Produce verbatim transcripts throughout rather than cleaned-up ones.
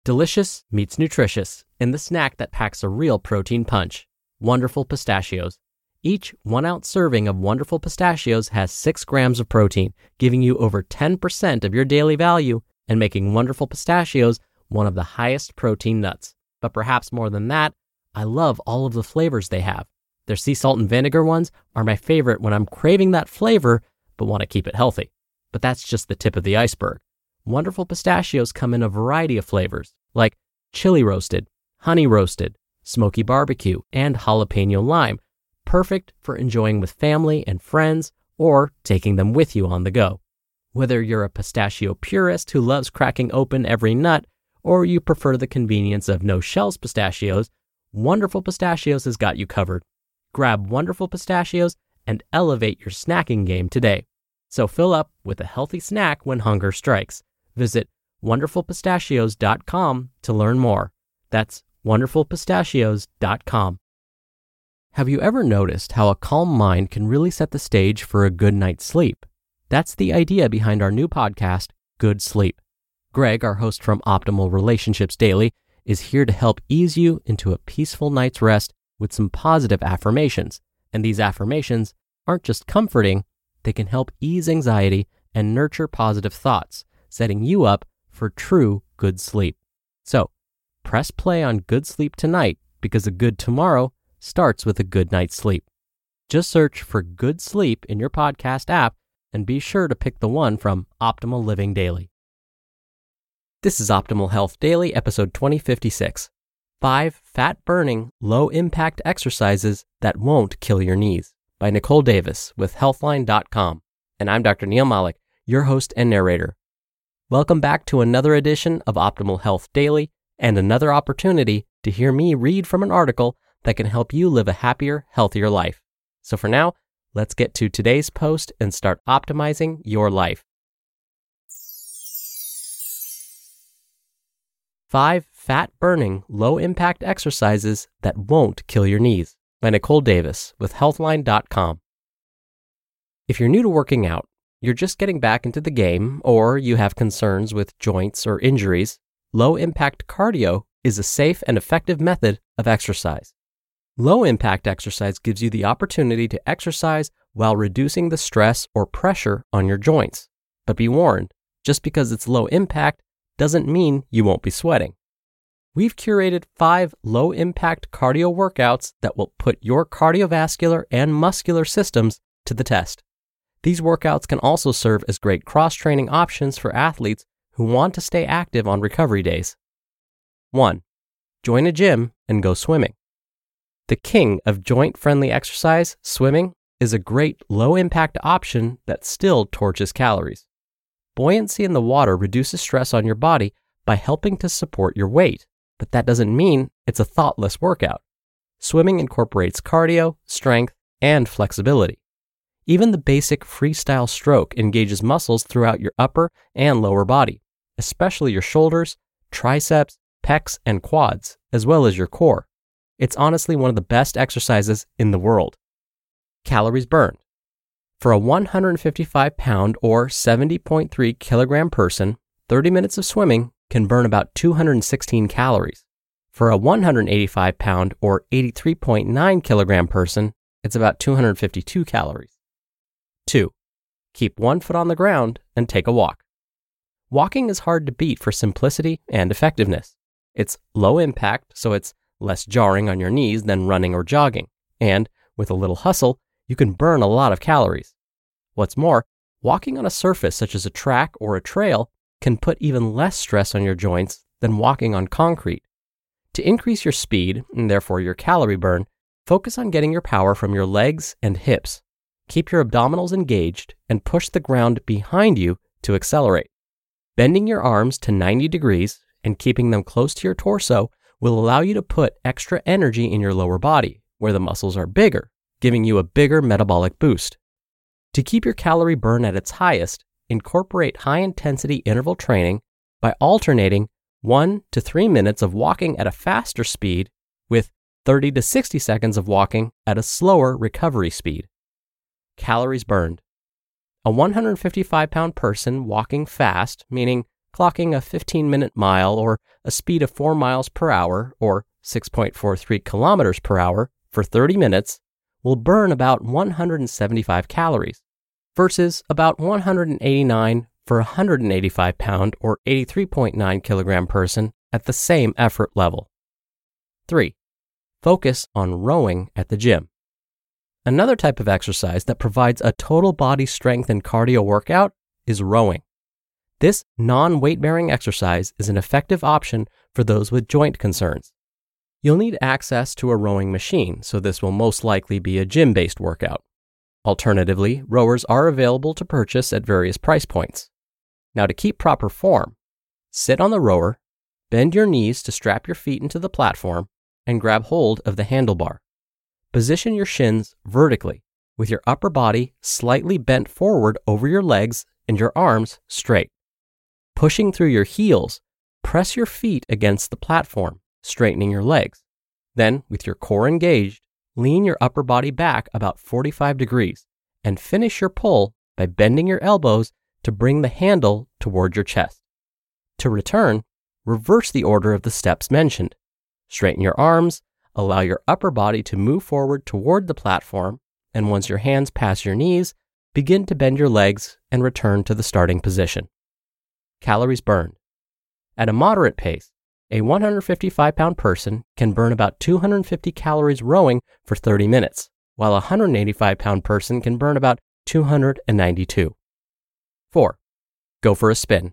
Delicious meets nutritious in the snack that packs a real protein punch. Wonderful Pistachios. Each one-ounce serving of Wonderful Pistachios has six grams of protein, giving you over ten percent of your daily value and making Wonderful Pistachios one of the highest protein nuts. But perhaps more than that, I love all of the flavors they have. Their sea salt and vinegar ones are my favorite when I'm craving that flavor but want to keep it healthy. But that's just the tip of the iceberg. Wonderful Pistachios come in a variety of flavors, like chili roasted, honey roasted, smoky barbecue, and jalapeno lime, perfect for enjoying with family and friends or taking them with you on the go. Whether you're a pistachio purist who loves cracking open every nut, or you prefer the convenience of no-shells pistachios, Wonderful Pistachios has got you covered. Grab Wonderful Pistachios and elevate your snacking game today. So fill up with a healthy snack when hunger strikes. Visit wonderful pistachios dot com to learn more. That's wonderful pistachios dot com. Have you ever noticed how a calm mind can really set the stage for a good night's sleep? That's the idea behind our new podcast, Good Sleep. Greg, our host from Optimal Relationships Daily, is here to help ease you into a peaceful night's rest with some positive affirmations. And these affirmations aren't just comforting, they can help ease anxiety and nurture positive thoughts, setting you up for true good sleep. So, press play on Good Sleep tonight because a good tomorrow starts with a good night's sleep. Just search for Good Sleep in your podcast app and be sure to pick the one from Optimal Living Daily. This is Optimal Health Daily, episode twenty fifty-six. Five Fat-Burning, Low-Impact Exercises That Won't Kill Your Knees by Nicole Davis with healthline dot com. And I'm Doctor Neil Malik, your host and narrator. Welcome back to another edition of Optimal Health Daily and another opportunity to hear me read from an article that can help you live a happier, healthier life. So for now, let's get to today's post and start optimizing your life. Five Fat-Burning, Low-Impact Exercises That Won't Kill Your Knees by Nicole Davis with healthline dot com. If you're new to working out, you're just getting back into the game, or you have concerns with joints or injuries, low-impact cardio is a safe and effective method of exercise. Low-impact exercise gives you the opportunity to exercise while reducing the stress or pressure on your joints. But be warned, just because it's low impact doesn't mean you won't be sweating. We've curated five low-impact cardio workouts that will put your cardiovascular and muscular systems to the test. These workouts can also serve as great cross-training options for athletes who want to stay active on recovery days. one. Join a gym and go swimming. The king of joint-friendly exercise, swimming, is a great low-impact option that still torches calories. Buoyancy in the water reduces stress on your body by helping to support your weight, but that doesn't mean it's a thoughtless workout. Swimming incorporates cardio, strength, and flexibility. Even the basic freestyle stroke engages muscles throughout your upper and lower body, especially your shoulders, triceps, pecs, and quads, as well as your core. It's honestly one of the best exercises in the world. Calories burned. For a one hundred fifty-five pound or seventy point three kilogram person, thirty minutes of swimming can burn about two hundred sixteen calories. For a one hundred eighty-five pound or eighty-three point nine kilogram person, it's about two hundred fifty-two calories. two. Keep one foot on the ground and take a walk. Walking is hard to beat for simplicity and effectiveness. It's low impact, so it's less jarring on your knees than running or jogging. And with a little hustle, you can burn a lot of calories. What's more, walking on a surface such as a track or a trail can put even less stress on your joints than walking on concrete. To increase your speed, and therefore your calorie burn, focus on getting your power from your legs and hips. Keep your abdominals engaged and push the ground behind you to accelerate. Bending your arms to ninety degrees and keeping them close to your torso will allow you to put extra energy in your lower body, where the muscles are bigger, giving you a bigger metabolic boost. To keep your calorie burn at its highest, incorporate high-intensity interval training by alternating one to three minutes of walking at a faster speed with thirty to sixty seconds of walking at a slower recovery speed. Calories burned. A one hundred fifty-five pound person walking fast, meaning clocking a fifteen minute mile or a speed of four miles per hour or six point four three kilometers per hour for thirty minutes will burn about one hundred seventy-five calories versus about one hundred eighty-nine for a one hundred eighty-five pound or eighty-three point nine kilogram person at the same effort level. three. Focus on rowing at the gym. Another type of exercise that provides a total body strength and cardio workout is rowing. This non-weight-bearing exercise is an effective option for those with joint concerns. You'll need access to a rowing machine, so this will most likely be a gym-based workout. Alternatively, rowers are available to purchase at various price points. Now, to keep proper form, sit on the rower, bend your knees to strap your feet into the platform, and grab hold of the handlebar. Position your shins vertically, with your upper body slightly bent forward over your legs and your arms straight. Pushing through your heels, press your feet against the platform, straightening your legs. Then, with your core engaged, lean your upper body back about forty-five degrees and finish your pull by bending your elbows to bring the handle toward your chest. To return, reverse the order of the steps mentioned. Straighten your arms, allow your upper body to move forward toward the platform, and once your hands pass your knees, begin to bend your legs and return to the starting position. Calories burned. At a moderate pace, a one hundred fifty-five pound person can burn about two hundred fifty calories rowing for thirty minutes, while a one hundred eighty-five pound person can burn about two hundred ninety-two. four. Go for a spin.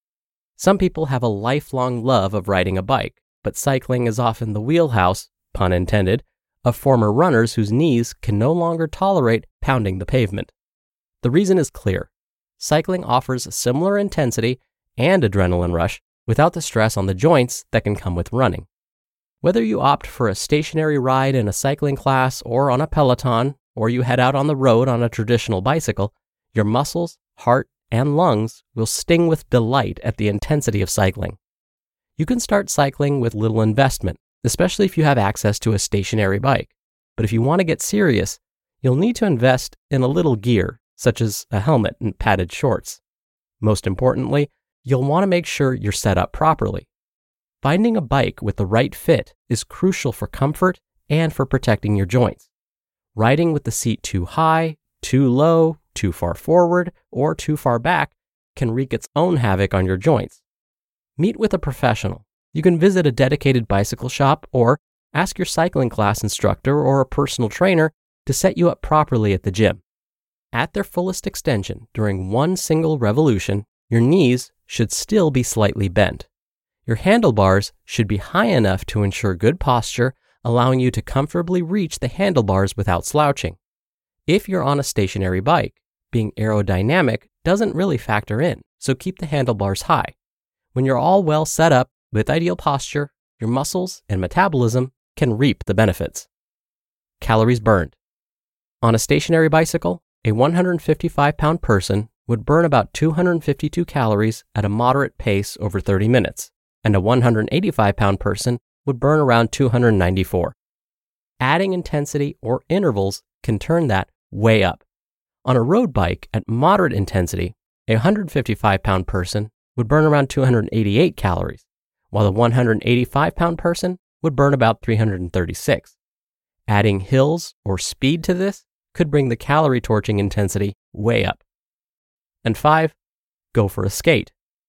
Some people have a lifelong love of riding a bike, but cycling is often the wheelhouse, pun intended, of former runners whose knees can no longer tolerate pounding the pavement. The reason is clear. Cycling offers a similar intensity and adrenaline rush without the stress on the joints that can come with running. Whether you opt for a stationary ride in a cycling class or on a Peloton, or you head out on the road on a traditional bicycle, your muscles, heart, and lungs will sting with delight at the intensity of cycling. You can start cycling with little investment, especially if you have access to a stationary bike. But if you want to get serious, you'll need to invest in a little gear, such as a helmet and padded shorts. Most importantly, you'll want to make sure you're set up properly. Finding a bike with the right fit is crucial for comfort and for protecting your joints. Riding with the seat too high, too low, too far forward, or too far back can wreak its own havoc on your joints. Meet with a professional. You can visit a dedicated bicycle shop or ask your cycling class instructor or a personal trainer to set you up properly at the gym. At their fullest extension during one single revolution, your knees should still be slightly bent. Your handlebars should be high enough to ensure good posture, allowing you to comfortably reach the handlebars without slouching. If you're on a stationary bike, being aerodynamic doesn't really factor in, so keep the handlebars high. When you're all well set up with ideal posture, your muscles and metabolism can reap the benefits. Calories burned. On a stationary bicycle, a one hundred fifty-five pound person would burn about two hundred fifty-two calories at a moderate pace over thirty minutes, and a one hundred eighty-five pound person would burn around two hundred ninety-four. Adding intensity or intervals can turn that way up. On a road bike at moderate intensity, a one hundred fifty-five pound person would burn around two hundred eighty-eight calories, while a one hundred eighty-five pound person would burn about three hundred thirty-six. Adding hills or speed to this could bring the calorie torching intensity way up. And five, go for a skate.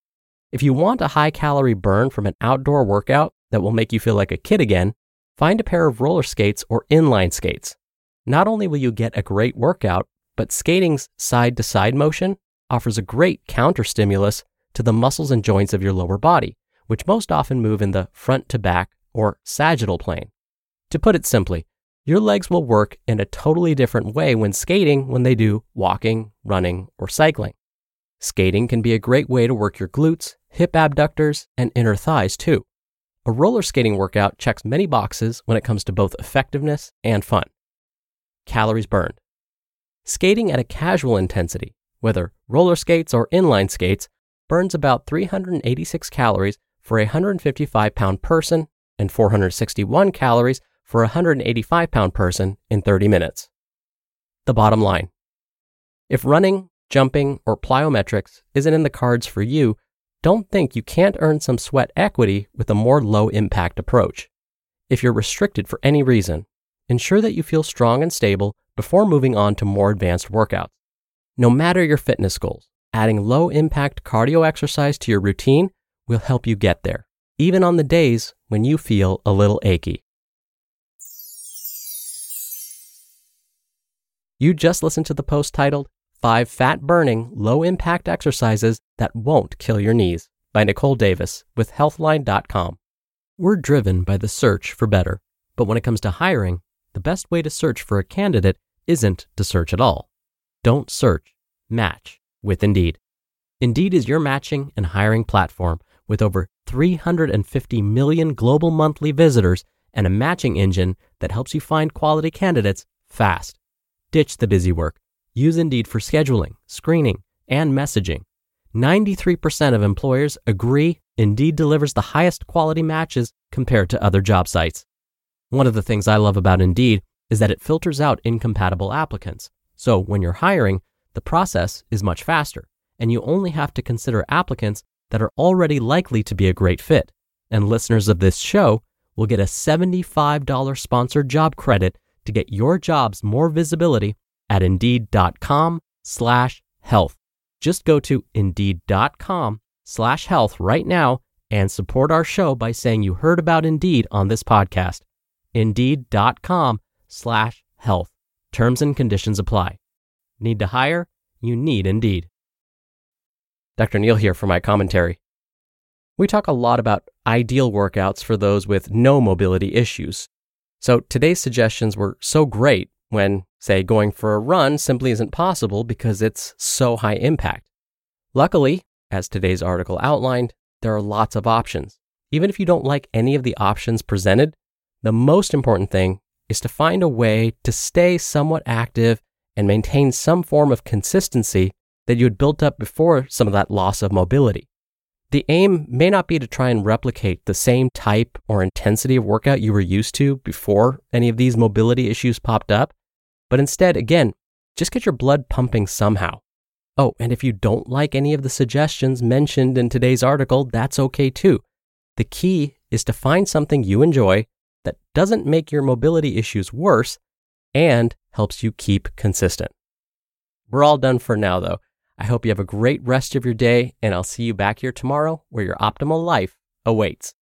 If you want a high calorie burn from an outdoor workout that will make you feel like a kid again, find a pair of roller skates or inline skates. Not only will you get a great workout, but skating's side-to-side motion offers a great counter stimulus to the muscles and joints of your lower body, which most often move in the front-to-back or sagittal plane. To put it simply, your legs will work in a totally different way when skating when they do walking, running, or cycling. Skating can be a great way to work your glutes, hip abductors, and inner thighs too. A roller skating workout checks many boxes when it comes to both effectiveness and fun. Calories burned. Skating at a casual intensity, whether roller skates or inline skates, burns about three hundred eighty-six calories for a one hundred fifty-five pound person and four hundred sixty-one calories for a one hundred eighty-five pound person in thirty minutes. The bottom line. If running, jumping, or plyometrics isn't in the cards for you, don't think you can't earn some sweat equity with a more low-impact approach. If you're restricted for any reason, ensure that you feel strong and stable before moving on to more advanced workouts. No matter your fitness goals, adding low-impact cardio exercise to your routine will help you get there, even on the days when you feel a little achy. You just listened to the post titled, Five Fat-Burning, Low-Impact Exercises That Won't Kill Your Knees by Nicole Davis with Healthline dot com. We're driven by the search for better, but when it comes to hiring, the best way to search for a candidate isn't to search at all. Don't search, match with Indeed. Indeed is your matching and hiring platform with over three hundred fifty million global monthly visitors and a matching engine that helps you find quality candidates fast. Ditch the busy work. Use Indeed for scheduling, screening, and messaging. ninety-three percent of employers agree Indeed delivers the highest quality matches compared to other job sites. One of the things I love about Indeed is that it filters out incompatible applicants. So when you're hiring, the process is much faster, and you only have to consider applicants that are already likely to be a great fit. And listeners of this show will get a seventy-five dollars sponsored job credit to get your jobs more visibility at Indeed.com slash health. Just go to Indeed.com slash health right now and support our show by saying you heard about Indeed on this podcast. Indeed.com slash health. Terms and conditions apply. Need to hire? You need Indeed. Doctor Neal here for my commentary. We talk a lot about ideal workouts for those with no mobility issues. So today's suggestions were so great when, say, going for a run simply isn't possible because it's so high impact. Luckily, as today's article outlined, there are lots of options. Even if you don't like any of the options presented, the most important thing is to find a way to stay somewhat active and maintain some form of consistency that you had built up before some of that loss of mobility. The aim may not be to try and replicate the same type or intensity of workout you were used to before any of these mobility issues popped up, but instead, again, just get your blood pumping somehow. Oh, and if you don't like any of the suggestions mentioned in today's article, that's okay too. The key is to find something you enjoy that doesn't make your mobility issues worse and helps you keep consistent. We're all done for now, though. I hope you have a great rest of your day, and I'll see you back here tomorrow where your optimal life awaits.